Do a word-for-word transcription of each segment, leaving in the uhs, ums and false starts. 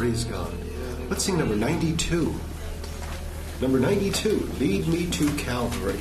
Praise God. Let's sing number ninety-two. Number ninety-two, Lead Me to Calvary.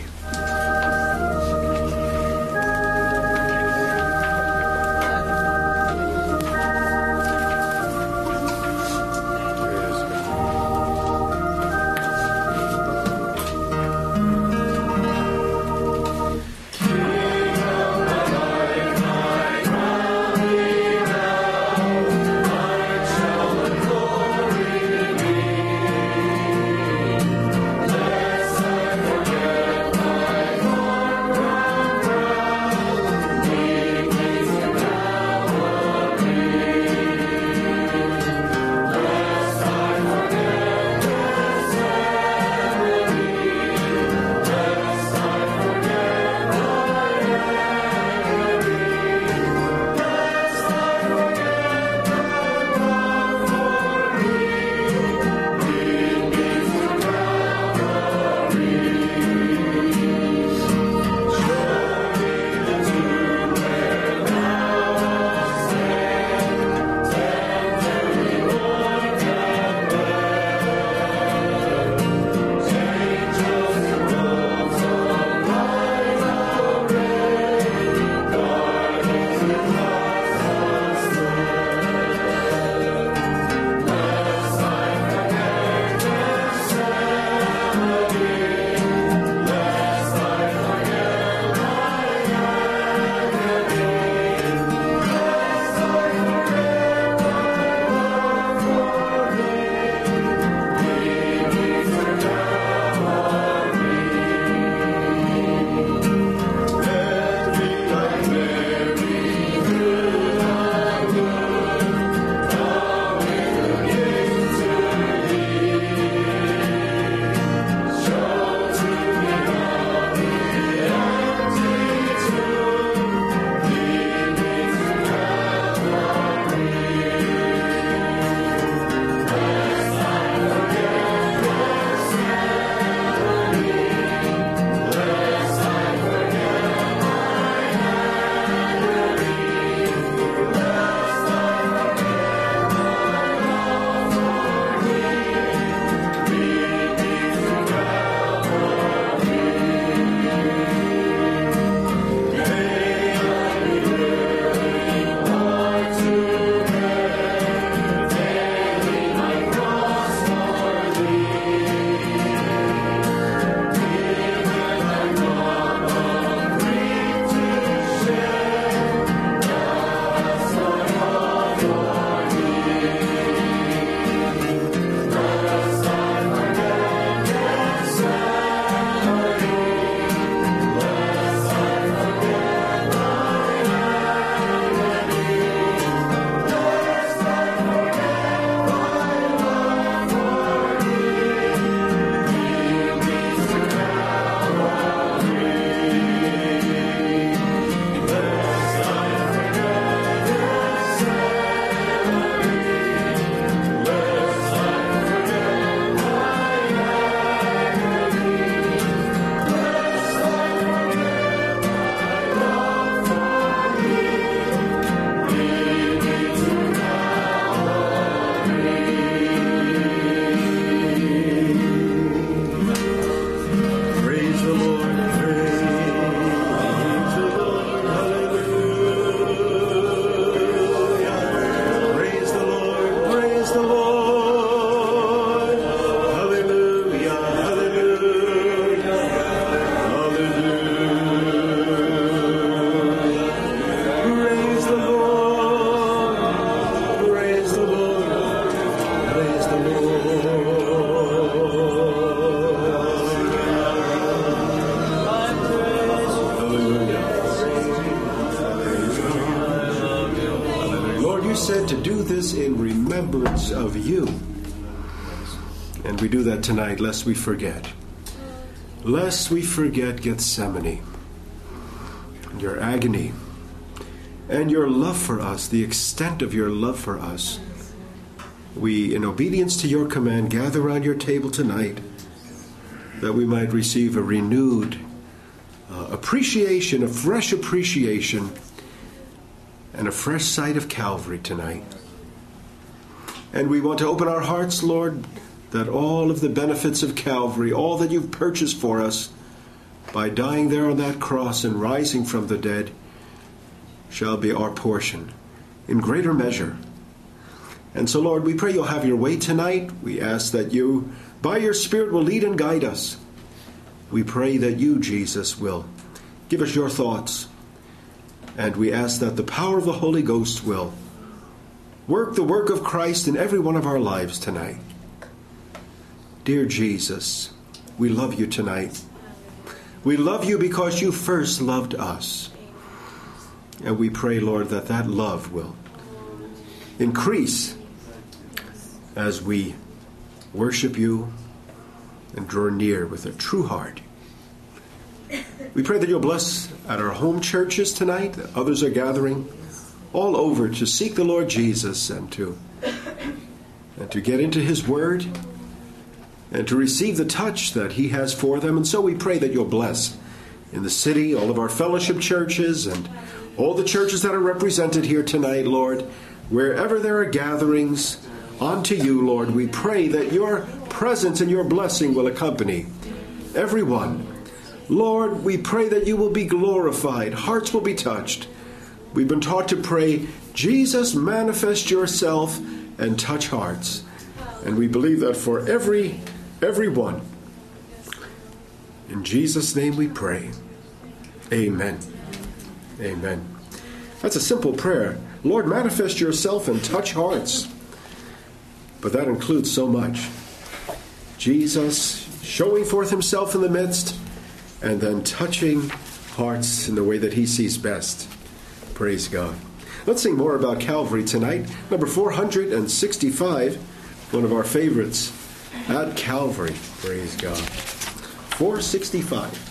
said to do this in remembrance of you. And we do that tonight, lest we forget. Lest we forget Gethsemane, and your agony, and your love for us, the extent of your love for us. We, in obedience to your command, gather around your table tonight that we might receive a renewed uh, appreciation, a fresh appreciation, and a fresh sight of Calvary tonight. And we want to open our hearts, Lord, that all of the benefits of Calvary, all that you've purchased for us by dying there on that cross and rising from the dead, shall be our portion in greater measure. And so, Lord, we pray you'll have your way tonight. We ask that you, by your Spirit, will lead and guide us. We pray that you, Jesus, will give us your thoughts. And we ask that the power of the Holy Ghost will work the work of Christ in every one of our lives tonight. Dear Jesus, we love you tonight. We love you because you first loved us. And we pray, Lord, that that love will increase as we worship you and draw near with a true heart. We pray that you'll bless at our home churches tonight. Others are gathering all over to seek the Lord Jesus and to, and to get into his word and to receive the touch that he has for them. And so we pray that you'll bless in the city, all of our fellowship churches and all the churches that are represented here tonight, Lord. Wherever there are gatherings unto you, Lord, we pray that your presence and your blessing will accompany everyone. Lord, we pray that you will be glorified. Hearts will be touched. We've been taught to pray, Jesus, manifest yourself and touch hearts. And we believe that for every, everyone. In Jesus' name we pray. Amen. Amen. That's a simple prayer. Lord, manifest yourself and touch hearts. But that includes so much. Jesus showing forth himself in the midst and then touching hearts in the way that he sees best. Praise God. Let's sing more about Calvary tonight. Number four hundred sixty-five, one of our favorites, at Calvary. Praise God. four sixty-five.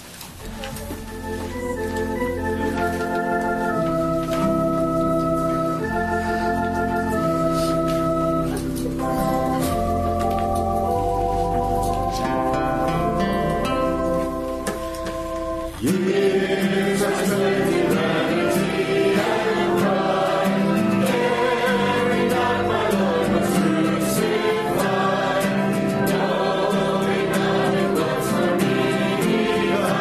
Yeah.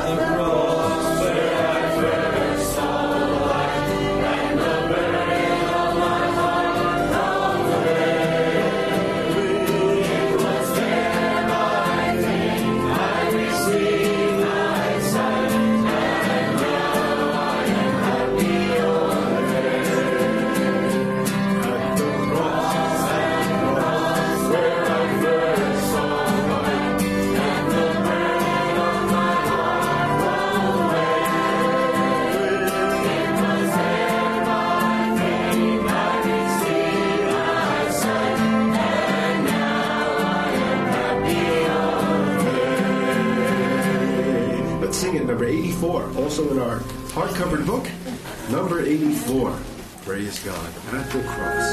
Also in our hardcover book, number eighty-four. Praise God. At the cross.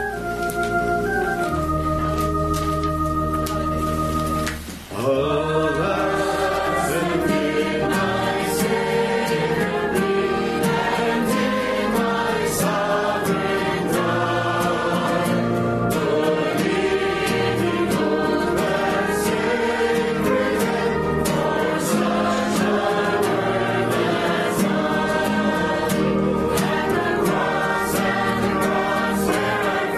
Alas, and in my Savior be, and in my sovereign God, believing hope and sacred and for such a word as mine, and the cross, and the cross where I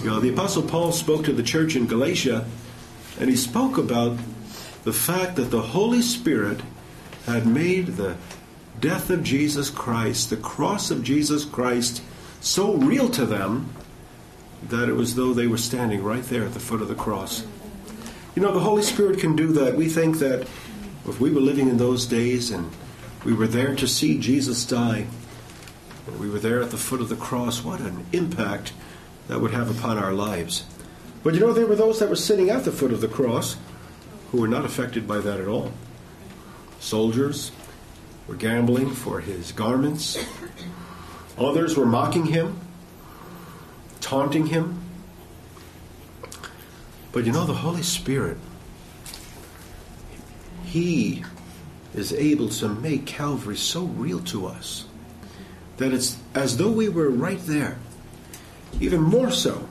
God. The Apostle Paul spoke to the church in Galatia, and he spoke about the fact that the Holy Spirit had made the death of Jesus Christ, the cross of Jesus Christ, so real to them that it was as though they were standing right there at the foot of the cross. You know, the Holy Spirit can do that. We think that if we were living in those days and we were there to see Jesus die, and we were there at the foot of the cross, what an impact that would have upon our lives. But you know, there were those that were sitting at the foot of the cross who were not affected by that at all. Soldiers were gambling for his garments. Others were mocking him, taunting him. But you know, the Holy Spirit, he is able to make Calvary so real to us that it's as though we were right there. Even more so,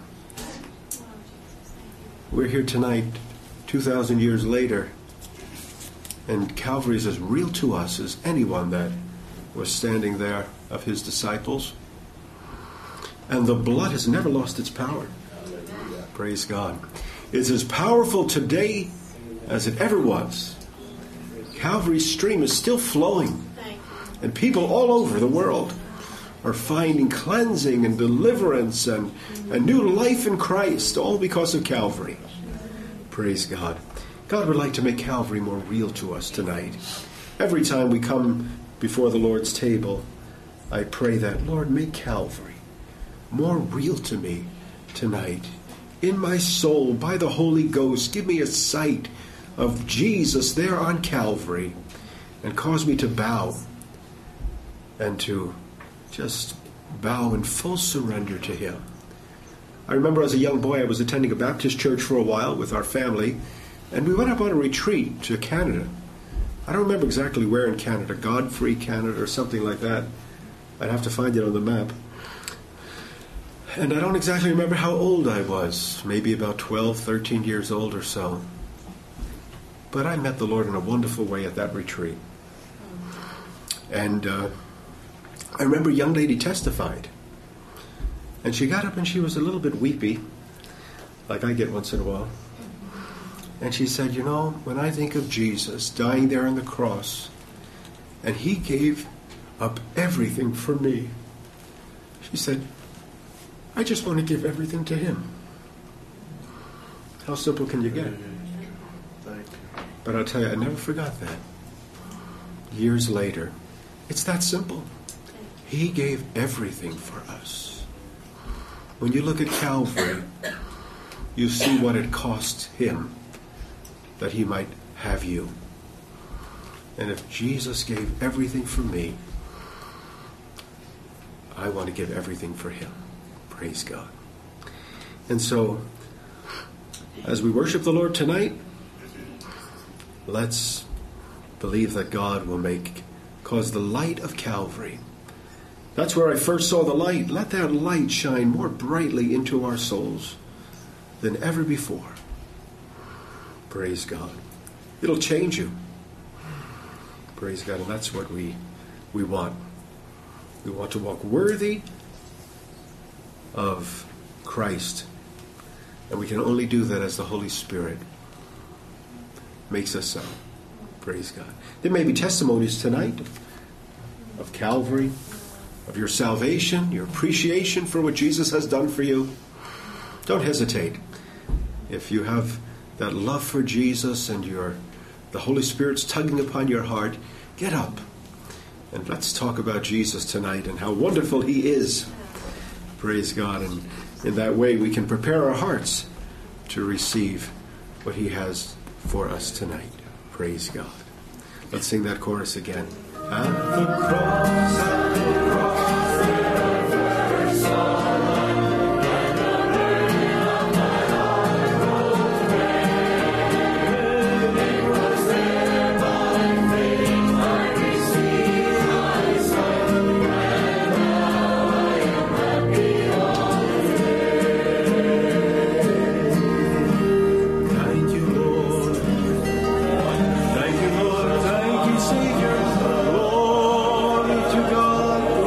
we're here tonight, two thousand years later, and Calvary is as real to us as anyone that was standing there of his disciples. And the blood has never lost its power. Praise God. It's as powerful today as it ever was. Calvary's stream is still flowing, and people all over the world are finding cleansing and deliverance and a new life in Christ, all because of Calvary. Praise God. God would like to make Calvary more real to us tonight. Every time we come before the Lord's table, I pray that, Lord, make Calvary more real to me tonight. In my soul, by the Holy Ghost, give me a sight of Jesus there on Calvary and cause me to bow and to just bow in full surrender to him. I remember as a young boy, I was attending a Baptist church for a while with our family, and we went up on a retreat to Canada. I don't remember exactly where in Canada, Godfrey, Canada, or something like that. I'd have to find it on the map. And I don't exactly remember how old I was, maybe about twelve, thirteen years old or so. But I met the Lord in a wonderful way at that retreat. And uh, I remember a young lady testified. And she got up and she was a little bit weepy, like I get once in a while. And she said, you know, when I think of Jesus dying there on the cross, and he gave up everything for me, she said, I just want to give everything to him. How simple can you get? But I'll tell you, I never forgot that. Years later, it's that simple. He gave everything for us. When you look at Calvary, you see what it cost him that he might have you. And if Jesus gave everything for me, I want to give everything for him. Praise God. And so, as we worship the Lord tonight, let's believe that God will make, cause the light of Calvary. That's where I first saw the light. Let that light shine more brightly into our souls than ever before. Praise God. It'll change you. Praise God. And that's what we, we want. We want to walk worthy of Christ. And we can only do that as the Holy Spirit makes us so. Praise God. There may be testimonies tonight of Calvary, of your salvation, your appreciation for what Jesus has done for you. Don't hesitate. If you have that love for Jesus and your the Holy Spirit's tugging upon your heart, get up and let's talk about Jesus tonight and how wonderful he is. Praise God. And in that way we can prepare our hearts to receive what he has for us tonight. Praise God. Let's sing that chorus again. At the cross, at the cross, there first saw and the rain of my heart rolled rain. It was there by faith I received my sight, and now I am happy all the day. Thank you, Lord. Thank you, Lord. Thank you, Savior. Glory to God.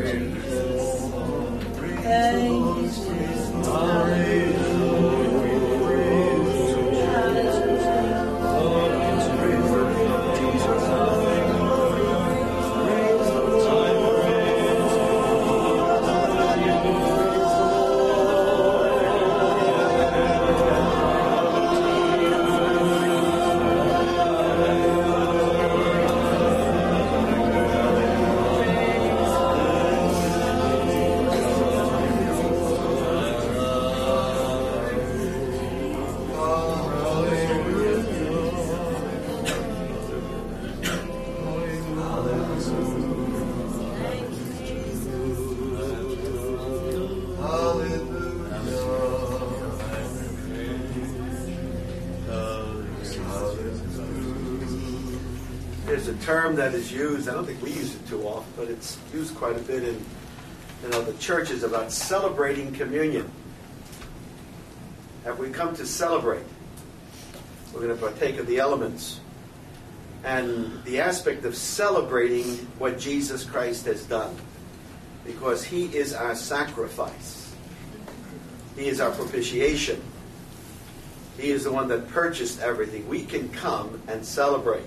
There's a term that is used, I don't think we use it too often, but it's used quite a bit in you know, the churches about celebrating communion. Have we come to celebrate? We're going to partake of the elements. And the aspect of celebrating what Jesus Christ has done. Because He is our sacrifice. He is our propitiation. He is the one that purchased everything. We can come and celebrate.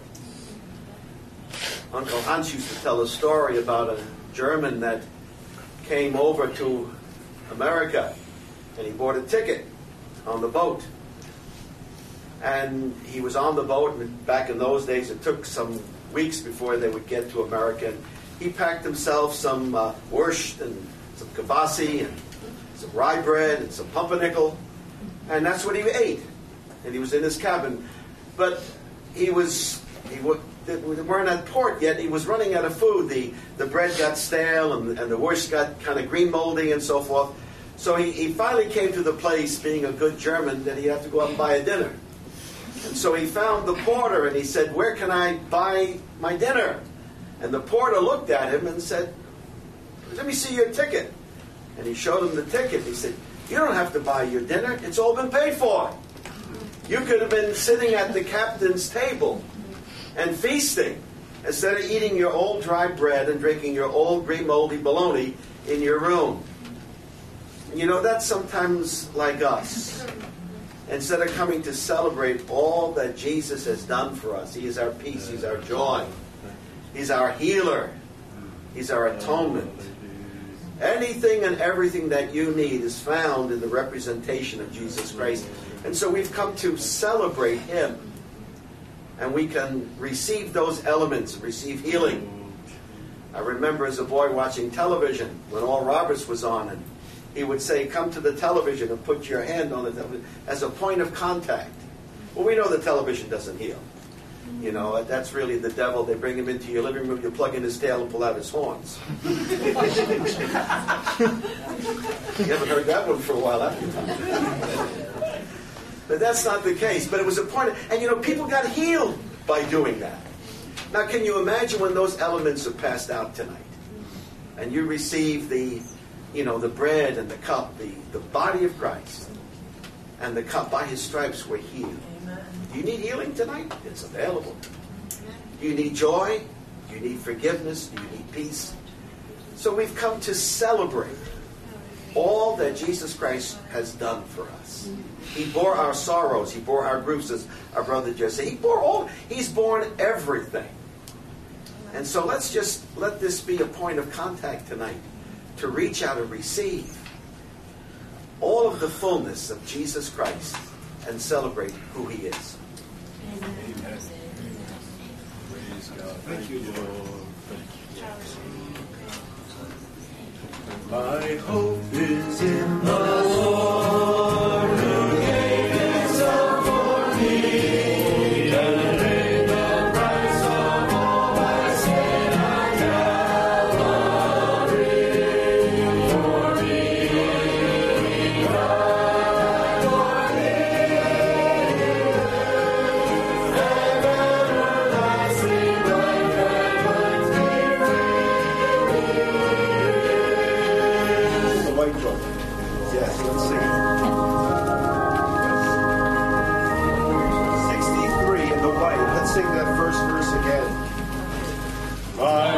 Uncle Hans used to tell a story about a German that came over to America, and he bought a ticket on the boat. And he was on the boat, and back in those days it took some weeks before they would get to America. And he packed himself some uh, wurst and some kibasi and some rye bread and some pumpernickel, and that's what he ate. And he was in his cabin. But he was, he w- they weren't at port yet. He was running out of food. The the bread got stale, and, and the wurst got kind of green moldy and so forth. So he, he finally came to the place, being a good German, that he had to go out and buy a dinner. And so he found the porter, and he said, "Where can I buy my dinner?" And the porter looked at him and said, "Let me see your ticket." And he showed him the ticket. He said, "You don't have to buy your dinner. It's all been paid for. You could have been sitting at the captain's table and feasting instead of eating your old dry bread and drinking your old green moldy bologna in your room." You know, that's sometimes like us. Instead of coming to celebrate all that Jesus has done for us, He is our peace, He's our joy, He's our healer, He's our atonement. Anything and everything that you need is found in the representation of Jesus Christ. And so we've come to celebrate Him. And we can receive those elements, receive healing. I remember as a boy watching television when Oral Roberts was on, and he would say, "Come to the television and put your hand on it as a point of contact." Well, we know the television doesn't heal. You know, that's really the devil. They bring him into your living room, you plug in his tail and pull out his horns. You haven't heard that one for a while, have you? But that's not the case. But it was a point of, and you know, people got healed by doing that. Now, can you imagine when those elements are passed out tonight? And you receive the, you know, the bread and the cup, the, the body of Christ, and the cup, by His stripes we're healed. Do you need healing tonight? It's available. Do you need joy? Do you need forgiveness? Do you need peace? So we've come to celebrate all that Jesus Christ has done for us. He bore our sorrows. He bore our griefs, as our brother just said. He bore all. He's borne everything. And so let's just let this be a point of contact tonight to reach out and receive all of the fullness of Jesus Christ and celebrate who He is. Amen. Praise God. Thank you, Lord. My hope is in the Lord who gave Himself for me and paid the price of all my sin on Calvary for me. He cried for me, and everlasting life that puts me free. The white book. Yes, let's sing it. sixty-three in the white. Let's sing that first verse again. My